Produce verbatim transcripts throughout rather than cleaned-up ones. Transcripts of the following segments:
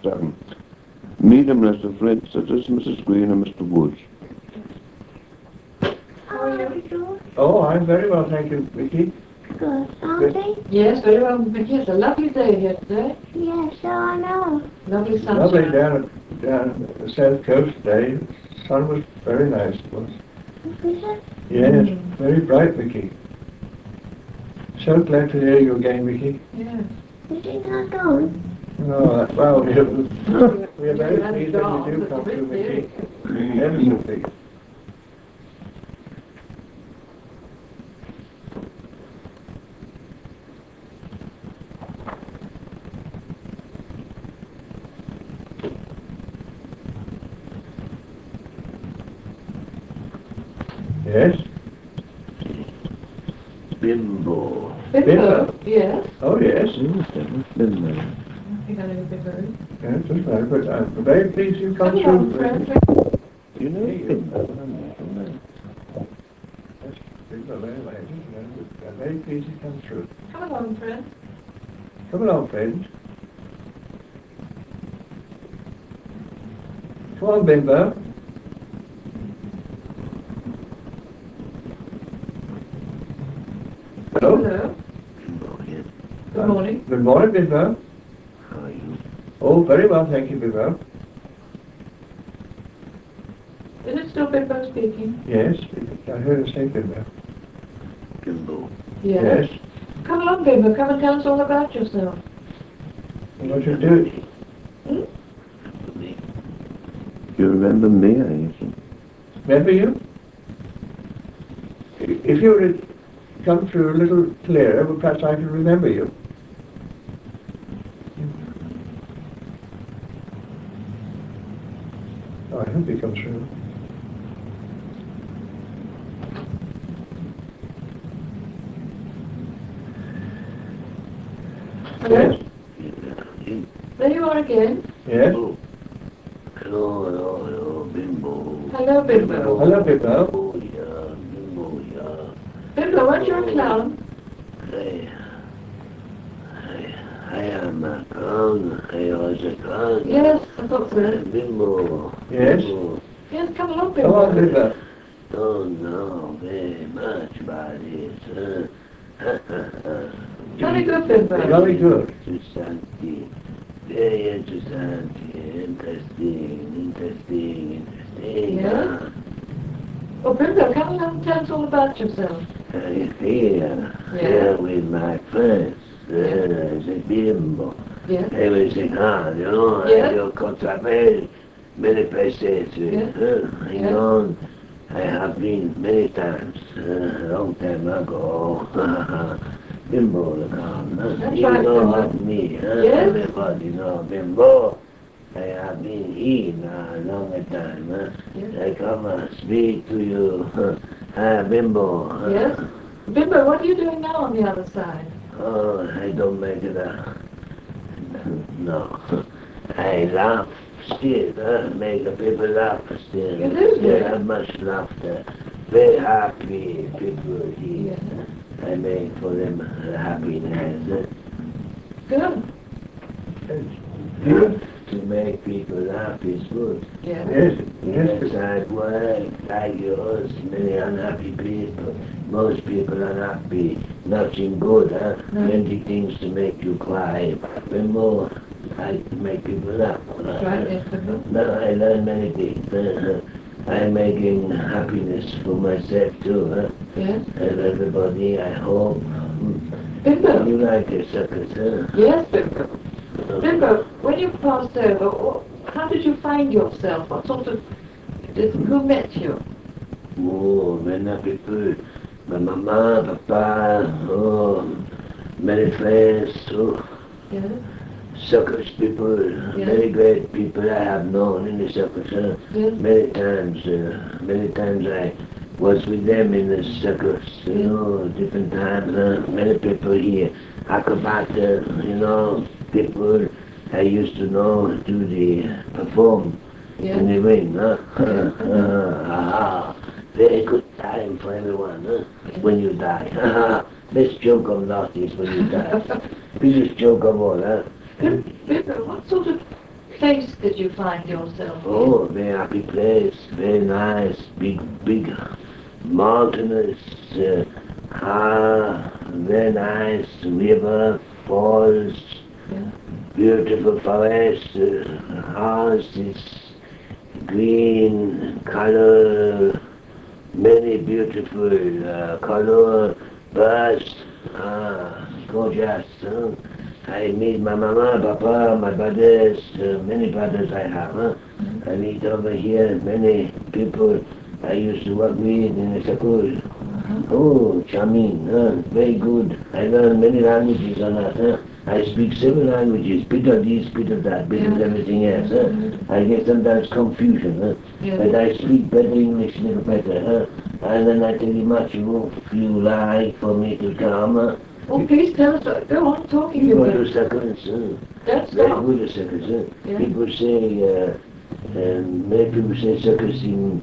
seven. Medium Mister Flint, such as Missus Green and Mister Woods. How are you? Oh, I'm very well, thank you, Vicky. Good, aren't they? Yes, very well, Vicky. It's a lovely day here today. Yes, so I know. Lovely sunshine. Lovely down at, down at the south coast today. The sun was very nice. It was. Is it? Yes, Mm. very bright, Vicky. So glad to hear you again, Vicky. Yeah. Is it not gone? Oh, that- well, we are, we are very Yeah, pleased that's that all. you do That's come a to, big Vicky. Ever so pleased. Yes? Bimbo. Bimbo. Yes. Oh, yes. Yes, that was Bimbo. I think I know Bimbo. Yes, that's right. But I'm very pleased you come Come through. along, friend. You know Hey, Bimbo? Yes, Bimbo, very well. I'm very pleased you come through. Come along, friend. Come along, friends. Come on, Bimbo. Hello. Hello. Bimbo, yes. Good morning. Good morning, Bimbo. How are you? Oh, very well, thank you, Bimbo. Is it still Bimbo speaking? Yes, I heard her say Bimbo. Bimbo. Yes. Come along, Bimbo. Come and tell us all about yourself. And what you do? Hmm? Me. You remember me, I think? Remember you? If you were to come through a little clearer, well, perhaps I can remember you. Oh, I hope you come through. Hello? Yes. Yeah. There you are again. Yes. Oh. Hello, hello, hello, Bimbo. Hello, Bimbo. Hello, Bimbo. Oh, yeah, Bimbo, yeah. Bimbo, aren't you a clown? I, I, I am a clown. I was a clown. Yes, I thought so. Bimbo. Yes? Bimbo. Yes, come along, Come on, Bimbo. Bimbo. Don't know very much about it. Uh, Very good, Bimbo. Very good. Interesting. Very interesting. Interesting. Interesting. Interesting. Yes? Well, Bimbo, come along and tell us all about yourself. I here, Yeah. here with my friends. Uh, Yeah. the Bimbo. Yes? I was in Hard, you know, Yeah. I go contra very many places. Uh, Yeah. uh, you Yeah. know, I have been many times, uh, a long time ago. Bimbo the clown, huh? That's You right, know Bimbo. of me, huh? Yes. Everybody know Bimbo. I have been here now a long time, huh? Yes. I come and speak to you. Ah, Bimbo. huh? Yes? Bimbo, what are you doing now on the other side? Oh, I don't make it up. No. I laugh still, huh? Make the people laugh still. You do, Still yeah. have much laughter. Very happy people here. Yes. I make for them happiness. Good. Yes. To make people happy is good. Yes. Yes. Yes, Yes. I work like yours, many unhappy people. Most people are happy, nothing good, huh? No. Plenty things to make you cry. But more, I make people laugh. That's right, yes, Bimbo. Now I learn many things. Uh, I'm making happiness for myself too, huh? Yes. And everybody, I hope. Mm. Bimbo. You like the circus, huh? Yes, Bimbo. Bimbo, when you passed over, wh- how did you find yourself? What sort of... Did, who met you? Oh, many people. My mama, papa, oh, many friends, oh, Yes. circus people, Yes. many great people I have known in the circus. Huh? Yes. Many times, uh, many times I was with them in the circus, you Yes. know, different times. Uh, many people here, acrobat, uh, you know, people I used to know do the perform Yes. in the ring. Huh? Yes. Ah, very good time for everyone huh? When you die. Best joke of last is when you die. Biggest joke of all, huh? Good. Bimbo, what sort of place did you find yourself in? Oh, very happy place, very nice, big, big mountainous, uh, ah, very nice river, falls, Yeah. beautiful forest, uh, houses, green color, many beautiful uh, color, birds, ah, gorgeous. Huh? I meet my mama, papa, my brothers, uh, many brothers I have. Huh? I meet over here many people I used to work with in the school. Oh, charming, huh? Very good. I learned many languages on that. Huh? I speak several languages, bit of this, bit of that, bit of Yeah. everything else. Huh? I get sometimes confusion, huh? Yeah. But I speak better English, a little better, huh? And then I tell you much, you, if you like for me to come, huh? Oh, please tell us. uh, Go on talking You go about to circus, huh? That's Very not. good at circus, huh? Yeah. People say, uh, um, many people say circus in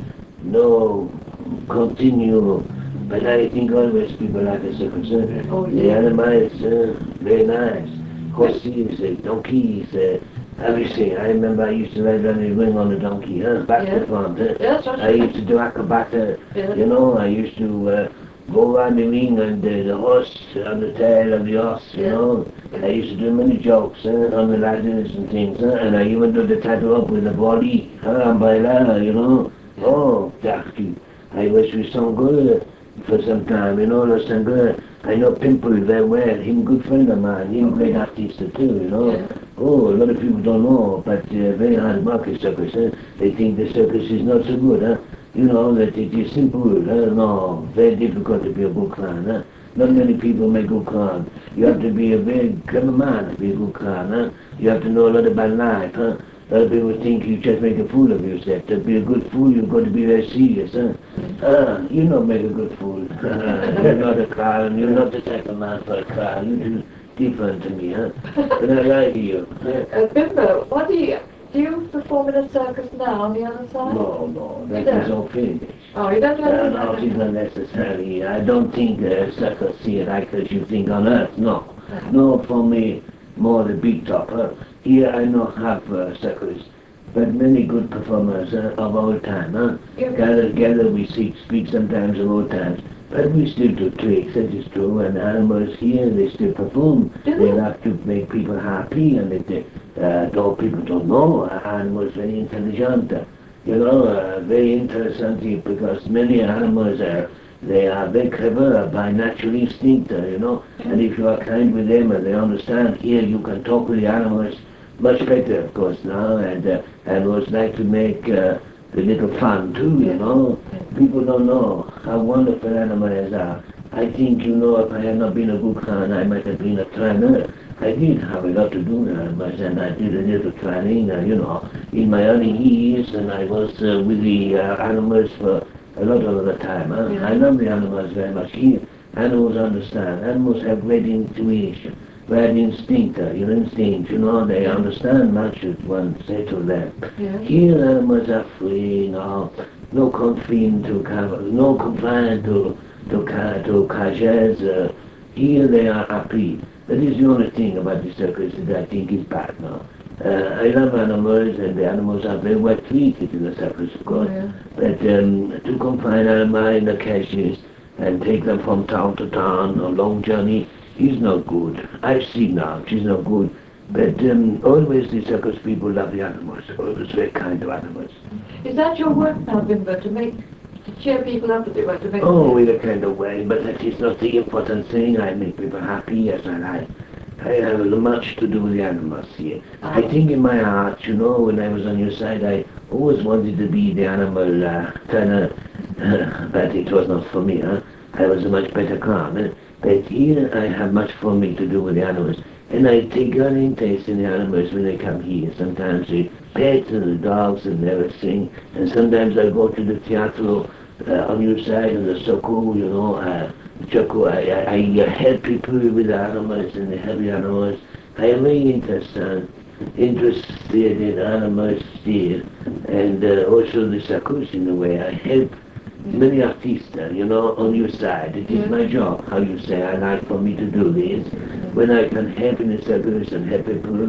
no continue, but I think always people like a circus, huh? Oh, The yeah. animals, uh, very nice. Horses, uh, donkeys, uh, everything. I remember I used to ride around the ring on a donkey, huh? Back Yeah. to farm, huh? That's what I used to do acrobata, Yeah. you know, I used to uh, go around the ring and uh, the horse on the tail of the horse, you Yeah. know. I used to do many jokes huh, on the ladders and things, huh? And I even do the tattoo up with the body, huh, umbrella, you know. Yeah. Oh, Jackie, I was with some girl for some time, you know, there's some girl. I know Pimple very well, him good friend of mine, him great artist too, you know. Yeah. Oh, a lot of people don't know, but uh, very hard market circus, huh? They think the circus is not so good, huh? You know, that it is simple, huh? No, very difficult to be a good clown, huh? Not many people make good clown. You have to be a very clever man to be a good clown, huh? You have to know a lot about life, huh? A lot of people think you just make a fool of yourself. To be a good fool, you've got to be very serious, huh? Ah, you don't make a good fool. You're not a clown. You're not the type of man for a clown. You're too different to me, huh? But I like you. Uh, Bimbo, what do you do? You perform in a circus now on the other side? No, no, that Yeah. is all finished. Oh, you don't do Uh, anything no, like it's that? not necessary. I don't think uh, circus here like as you think on earth. No, no, for me, more the big top. Huh? Here I not have uh, circus, but many good performers uh, of all time. Huh? Yeah. Gather, gather, we speak, speak sometimes of old times. But we still do tricks, that is true, and animals here, they still perform. Do They they? like to make people happy, and if they, uh, though people don't know, uh, animals very intelligent. uh, You know, uh, very interesting because many animals are, they are very clever by natural instinct, uh, you know, and if you are kind with them and they understand, here you can talk with the animals much better, of course, now, and uh, animals like to make uh, the little fun too, you Yeah. know. People don't know how wonderful animals are. I think, you know, if I had not been a good clown, I might have been a trainer. I did have a lot to do with animals, and I did a little training, uh, you know, in my early years, and I was uh, with the uh, animals for a lot of the time. Huh? Yeah. I love the animals very much. Here, animals understand. Animals have great intuition, great instinct, uh, your instinct, you know, they understand much what one say to them. Yeah. Here, animals are free, no, no confined to cover, no confined to to ca- to cages. Uh, here they are happy. That is the only thing about the circus that I think is bad now. Uh, I love animals, and the animals are very well treated in the circus, of course. Yeah. But um, to confine animals in the cages and take them from town to town on long journey is not good. I've seen now, it is not good. But um, always the circus people love the animals, always very kind to animals. Is that your work now, Bimbo, to make, to cheer people up a bit, like to make Oh, in a kind of way, but that is not the important thing. I make people happy as I like. I have much to do with the animals here. I think in my heart, you know, when I was on your side, I always wanted to be the animal uh, trainer, but it was not for me, huh? I was a much better clown. Eh? But here I have much for me to do with the animals. And I take an interest in the animals when they come here. Sometimes the pets and the dogs and everything. And sometimes I go to the theater uh, on your side and the circle, you know, uh, Choco, I, I, I uh, help people with the animals and the heavy animals. I am very interested, interested in animals still, and uh, also the circus in a way. I help many artists, uh, you know, on your side. It is Yeah. my job, how you say. I like for me to do this. When I can help in the circus and help people,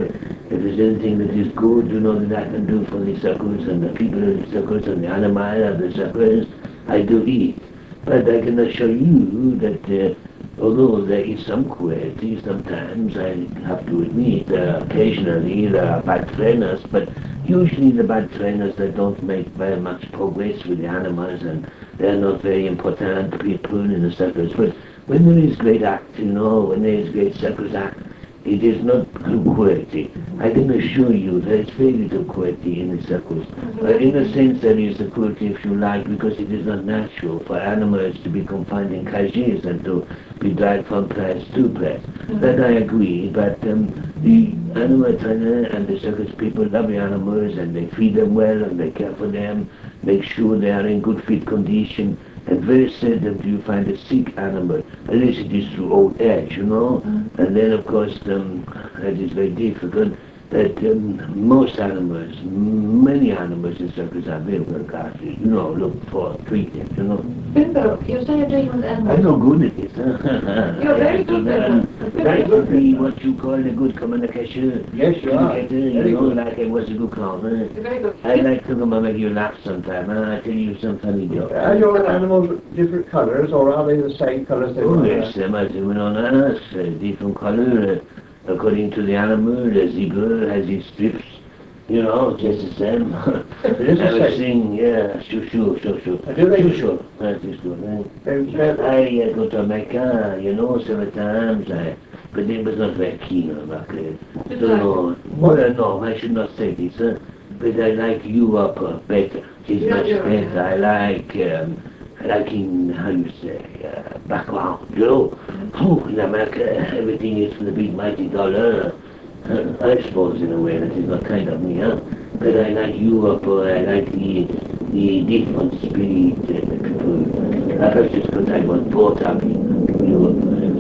If there's anything that is good, you know, that I can do for the circles and the people of the circles and the animal of the circles, I do it. But I can assure you that uh, although there is some cruelty, sometimes I have to admit, uh, occasionally there are bad trainers, but usually the bad trainers that don't make very much progress with the animals and they're not very important people in the circus. But when there is great act, you know, when there is great circus act, it is not through cruelty. I can assure you there is very little cruelty in the circus. Uh, in a sense there is a cruelty if you like, because it is not natural for animals to be confined in cages and to be dragged from place to place. Mm-hmm. That I agree, but um, the animal trainer and the circus people love the animals and they feed them well and they care for them, make sure they are in good fit condition. And very seldom do you find a sick animal, unless it is through old age, you know. Mm. And then, of course, um, it is very difficult that um, most animals, many animals in circus are very well guarded, you know, look for, treat them, you know. Bimbo, you say you're doing with animals. I'm no good at it, huh? You're very good at it. That would be what you call a good communication. Yes, you are. You Very know, good. like I was a good clown, huh? You're very good. I like to come and make you laugh sometime, huh? I tell you some funny jokes. Are your animals different colours, or are they the same colours they Oh were? yes, they might even on us, uh, different color, uh, according to the animal. The zebra has its strips, you know, just the same. It is the same. Everything, yeah, sure, sure, sure, sure. Uh, do they- Sure, sure, that is good, right? They- they- I uh, go to America, you know, several times, I, but they was not very keen on America. Did So they? no, well, no, I should not say this, uh, but I like Europe uh, better. It's Yeah, much Europe, better. yeah. I like, um, I like in, how you say, uh, background, you know. Phew, in America, everything is for the big mighty dollar. Uh, I suppose in a way that is not kind of me, huh? But I like Europe, or I like the, the different spirit uh, the people. Uh, Perhaps it's because I was brought up in Europe, I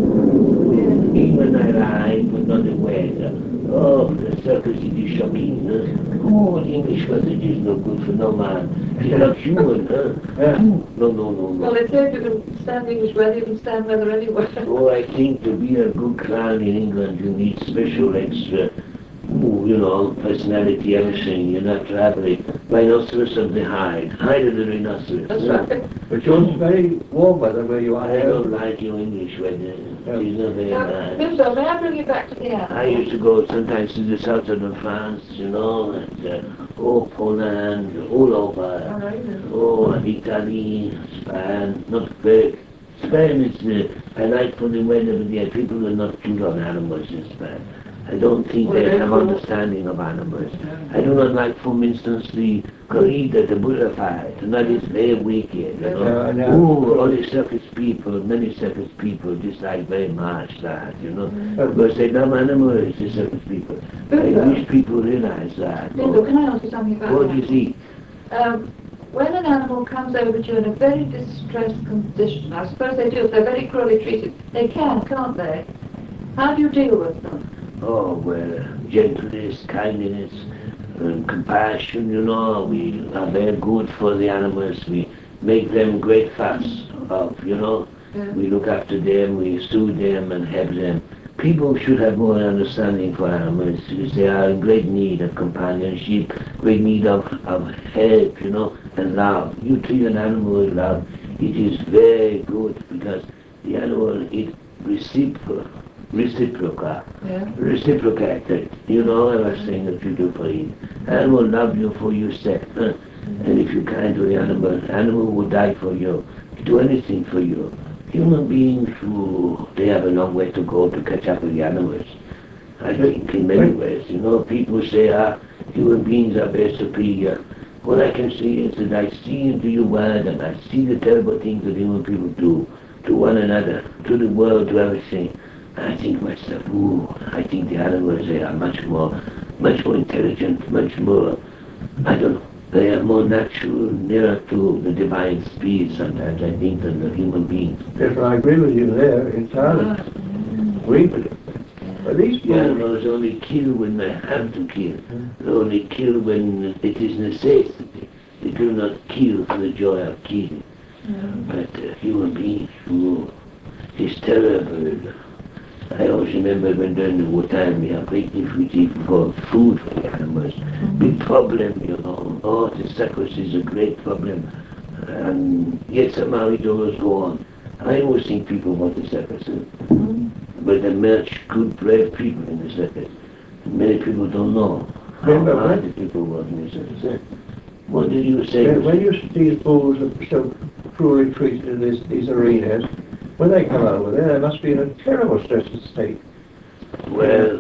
see. Even I like, but not the weather. Oh, the circus it is shocking, huh? Oh, the English weather is no good for no man. It's not human, huh? Yeah. No, no, no, Well, no. they say if you can stand English weather, you can stand weather anywhere. Oh, I think to be a good clown in England, you need special extra, ooh, you know, personality, everything. You're not to have a rhinoceros of the hide, hide of the rhinoceros. That's huh? right. But yours is very warm weather where you are I now. don't like your English weather. It's not very Now, nice. Bimbo, may I bring you back to the I animals? used to go sometimes to the south of France, you know, and uh, oh, Poland, all over. All right. Oh, Italy, Spain, not very. Spain is, uh, I like for the weather, but yeah, people are not keen on animals in Spain. I don't think Well, they they're have cool. understanding of animals. I do not like, for instance, the corrida, the Buddha fight, and that is very wicked, you know. Yeah, I know. Oh, all the circus people, many circus people dislike very much that, you know, because they love animals, the circus people. I wish people realize that. Bimbo, can I ask you something about What that? do you see? Um, when an animal comes over to you in a very distressed condition, I suppose they do, if they're very cruelly treated, they can, can't they? How do you deal with them? Oh, well, gentleness, kindness, and compassion, you know, we are very good for the animals. We make them great fuss of, you know. Yeah. We look after them, we soothe them and help them. People should have more understanding for animals because they are in great need of companionship, great need of, of help, you know, and love. You treat an animal with love, it is very good because the animal is reciprocal. Reciprocal. Yeah. Reciprocated. You know, I was saying that you do for it. Animal love you for yourself. Huh? And if you're kind to the animal, animal will die for you, do anything for you. Human beings, who they have a long way to go to catch up with the animals. I think in many ways, you know, people say, ah, human beings are very superior. What I can say is that I see into your world and I see the terrible things that human people do to one another, to the world, to everything. I think myself, ooh, I think the animals, they are much more, much more intelligent, much more, I don't know, they are more natural, nearer to the divine spirit sometimes, I think, than the human beings. Yes, I agree with you there entirely. Agree with it. But these The people, animals only kill when they have to kill. They only kill when it is necessity. They do not kill for the joy of killing. But uh, human beings, ooh, it's terrible. I always remember when during the wartime we have great difficulty for food for the animals. Big problem, you know. Oh, the circus is a great problem. And yet somehow it always go on. I always think people want the circus. eh? But they merge good, brave people in the circus. Many people don't know how Remember hard when- the people work in the circus. eh? What did you say? When, when you see these bulls that are so cruelly treated in this, these arenas, when they come over there, they must be in a terrible stressed state. Well,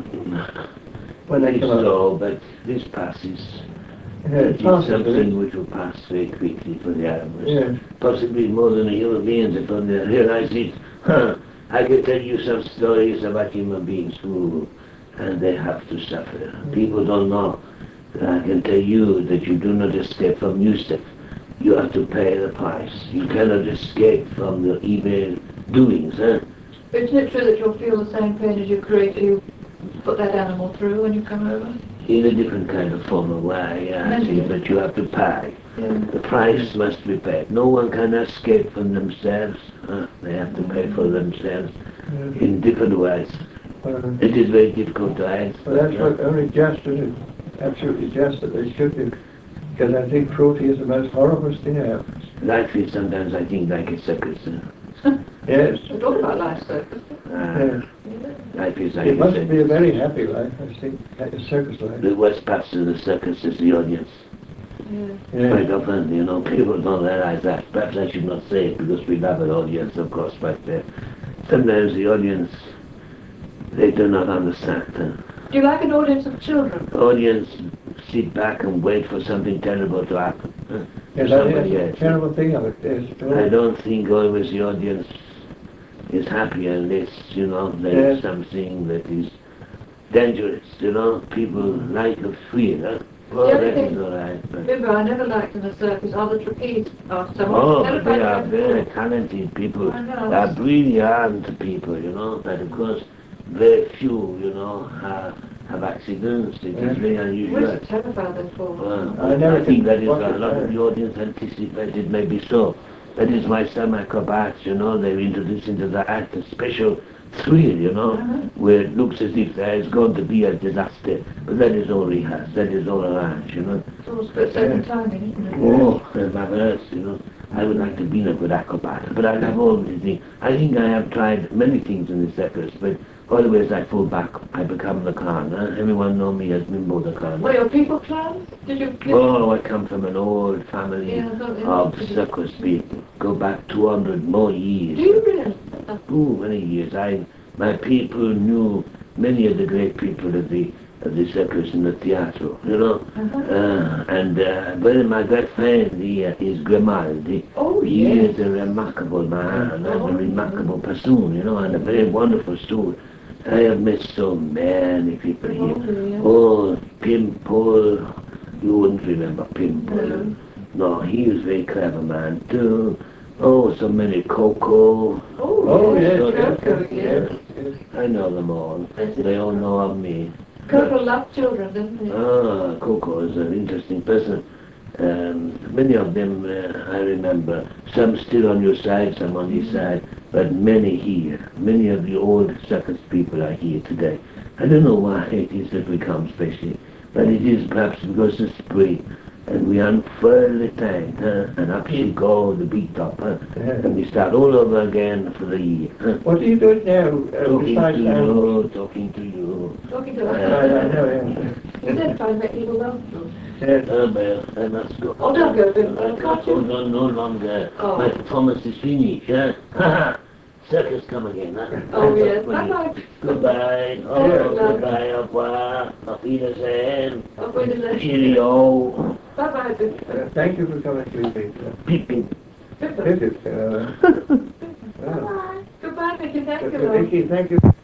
When they maybe come over. so, but this passes. Yeah, It it's is possible. something which will pass very quickly for the animals. Yeah. Possibly more than the human beings if when they realize it. Huh, I can tell you some stories about human beings who, and they have to suffer. People don't know. I can tell you that you do not escape from Yusuf. You have to pay the price. You cannot escape from the evil doings. Huh? Isn't it true that you'll feel the same pain as you create, you put that animal through when you come over? In a different kind of form of way, yeah, see, but you have to pay. Yeah. The price must be paid. No one can escape from themselves. Huh? They have to pay for themselves Yeah. in different ways. Uh, It is very difficult to answer. Well, that's what only just, and it's absolutely just that they should do. Because I think cruelty is the most horrible thing ever. Life is sometimes, I think, like a circus. huh? Yes. We talk about life circus. Uh, Yes. life is like It a must be a circus. very happy life, I think, like a circus life. The worst part of the circus is the audience. Yeah. Quite Yeah. often, you know, people don't realize that. Perhaps I should not say it because we love an audience, of course, but uh, sometimes the audience, they do not understand. huh? Do you like an audience of children? The audience sit back and wait for something terrible to happen. huh? Yes, To I somebody think else. that's a terrible thing of it. Yes. I don't think always the audience is happy unless, you know, there is Yes. something that is dangerous, you know. People like a thrill, huh? Well, The other that thing- is all right. But Remember, I never liked in a circus are the trapeze artists. oh, but they are very talented people. I know. They are brilliant people, you know. But of course, very few, you know, have, have accidents. It Yeah. is very We're unusual. so terrified they fall. Well, I never I think could that is watch a it, lot uh, of the audience anticipated maybe so. That is why some acrobats, you know, they introduce into the act a special thrill, you know, Uh-huh. where it looks as if there is going to be a disaster. But that is all rehearsed, that is all arranged, you know. It's all split second timing, isn't it? Oh, and marvelous, you know. I would like to be a good acrobat, but I have all these things. I think I have tried many things in the circus, but always I fall back, I become the clown. Huh? Everyone know me as Mimbo the clown. Were your people clowns? Did you? Oh, I come from an old family Yeah, I thought they of did. circus people. Go back two hundred more Do years. you really? Too many years. I, my people knew many of the great people of the of the circus and the theatre, you know. Uh-huh. Uh, and uh, but my great friend here is Grimaldi. Oh, He yes. is a remarkable man and a Oh, remarkable person, you know, and a very wonderful soul. I have met so many people here. Oh, yeah. Oh, Pimple, you wouldn't remember Pimple. No. No, he was a very clever man too. Oh, so many Coco. Oh, Oh, yes. yes, yes, Coco, yes, yes. yes. I know them all. They all know of me. Coco loved children, didn't he? Ah, Coco is an interesting person. Um, many of them uh, I remember. Some still on your side, some on this side, but many here. Many of the old circus people are here today. I don't know why it is that we come specially, but it is perhaps because it's spring and we unfurl the tent, huh? And up she go, the big top, huh? Yeah. And we start all over again for the year. Huh? What are you doing now, uh, Talking besides to animals? you, talking to you. Talking to I, I us. know, yeah. You said try to make people love you. Yes. Oh, well, I must go. Oh, don't go, Bill. I Can't can't you? hold on no longer. Oh. My performance is finished, huh? Ha ha! Circus come again, huh? Oh, yes. That's funny. Bye-bye. Goodbye. Oh, Yeah. goodbye. Au revoir. Auf Wiedersehen. Auf Wiedersehen. Cheerio. Bye-bye, Bill. Uh, thank you for coming to me. Pip, pip. Visit. Uh, uh, Bye. Goodbye, Vicky. Thank you, uh, love. Vicky, thank you.